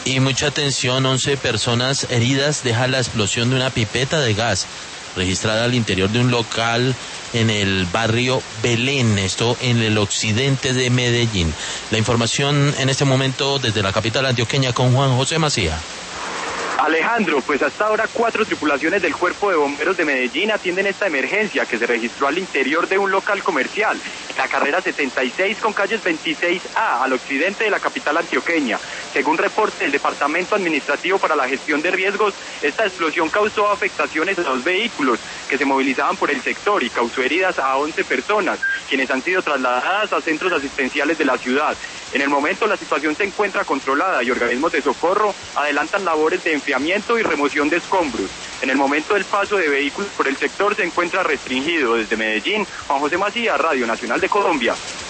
Y mucha atención, 11 personas heridas deja la explosión de una pipeta de gas registrada al interior de un local en el barrio Belén, esto en el occidente de Medellín. La información en este momento desde la capital antioqueña con Juan José Macía. Alejandro, pues hasta ahora 4 tripulaciones del Cuerpo de Bomberos de Medellín atienden esta emergencia que se registró al interior de un local comercial, en la carrera 76 con calles 26A, al occidente de la capital antioqueña. Según reporte del Departamento Administrativo para la Gestión de Riesgos, esta explosión causó afectaciones a 2 vehículos que se movilizaban por el sector y causó heridas a 11 personas, quienes han sido trasladadas a centros asistenciales de la ciudad. En el momento la situación se encuentra controlada y organismos de socorro adelantan labores de enfriamiento y remoción de escombros. En el momento el paso de vehículos por el sector se encuentra restringido. Desde Medellín, Juan José Macía, Radio Nacional de Colombia.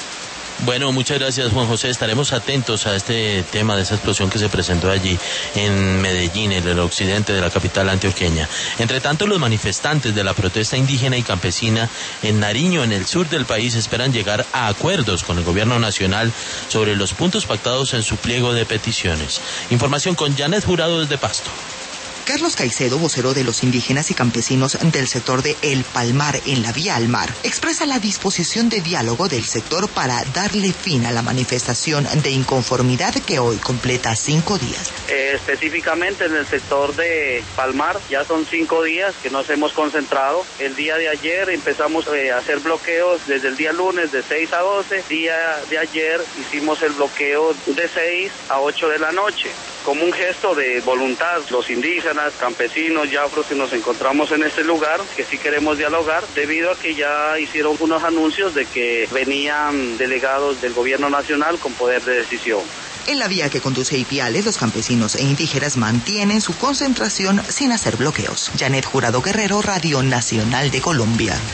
Bueno, muchas gracias, Juan José. Estaremos atentos a este tema de esa explosión que se presentó allí en Medellín, en el occidente de la capital antioqueña. Entre tanto, los manifestantes de la protesta indígena y campesina en Nariño, en el sur del país, esperan llegar a acuerdos con el gobierno nacional sobre los puntos pactados en su pliego de peticiones. Información con Janet Jurado desde Pasto. Carlos Caicedo, vocero de los indígenas y campesinos del sector de El Palmar en la Vía al Mar, expresa la disposición de diálogo del sector para darle fin a la manifestación de inconformidad que hoy completa 5 días. Específicamente en el sector de Palmar ya son 5 días que nos hemos concentrado. El día de ayer empezamos a hacer bloqueos desde el día lunes de 6 a 12. Día de ayer hicimos el bloqueo de 6 a 8 de la noche. Como un gesto de voluntad, los indígenas, campesinos y afros que nos encontramos en este lugar, que sí queremos dialogar, debido a que ya hicieron unos anuncios de que venían delegados del gobierno nacional con poder de decisión. En la vía que conduce a Ipiales, los campesinos e indígenas mantienen su concentración sin hacer bloqueos. Janet Jurado Guerrero, Radio Nacional de Colombia.